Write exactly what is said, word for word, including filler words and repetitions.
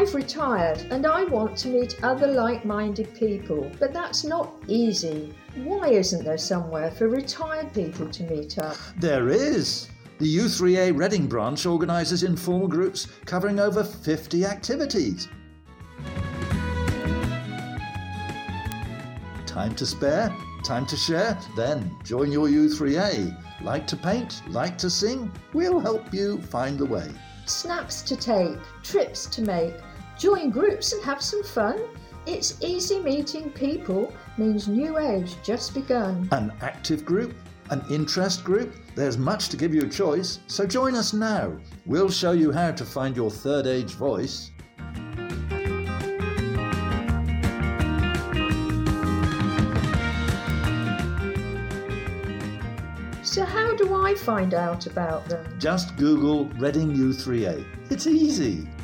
I've retired and I want to meet other like-minded people, but that's not easy. Why isn't there somewhere for retired people to meet up? There is. The U three A Reading branch organises informal groups covering over fifty activities. Time to spare? Time to share? Then join your U three A. Like to paint? Like to sing? We'll help you find the way. Snaps to take, trips to make, join groups and have some fun. It's easy meeting people means new age just begun. An active group? An interest group? There's much to give you a choice, so join us now. We'll show you how to find your third age voice. So how do I find out about them? Just Google Reading U three A. It's easy.